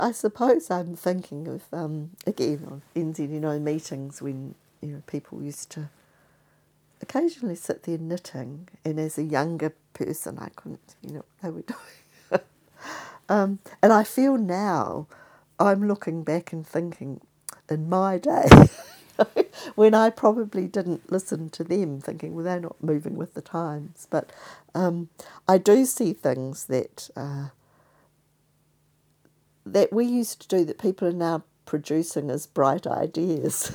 I suppose I'm thinking of, again, on NZNO meetings when, people used to occasionally sit there knitting, and as a younger person I couldn't, what they were doing. And I feel now I'm looking back and thinking, in my day, when I probably didn't listen to them, thinking, well, they're not moving with the times. But I do see things that that we used to do that people are now producing as bright ideas.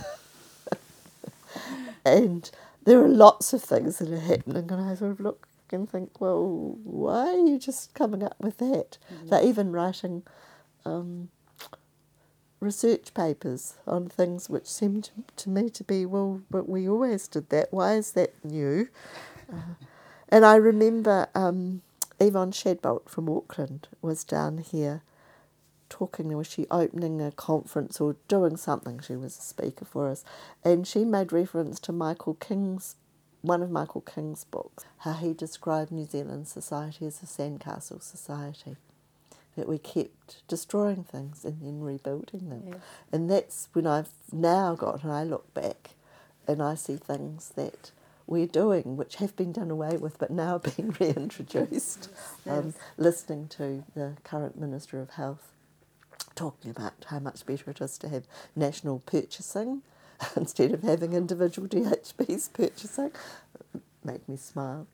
And there are lots of things that are happening, and I sort of look and think, well, why are you just coming up with that? Mm-hmm. They're even writing research papers on things which seem to me to be, well, but we always did that. Why is that new? And I remember Yvonne Shadbolt from Auckland was down here talking, was she opening a conference or doing something? She was a speaker for us, and she made reference to one of Michael King's books, how he described New Zealand society as a sandcastle society, that we kept destroying things and then rebuilding them. Yes. And that's when I've now got, and I look back and I see things that we're doing which have been done away with but now being reintroduced. Yes. Listening to the current Minister of Health talking about how much better it is to have national purchasing instead of having individual DHBs purchasing. It made me smile.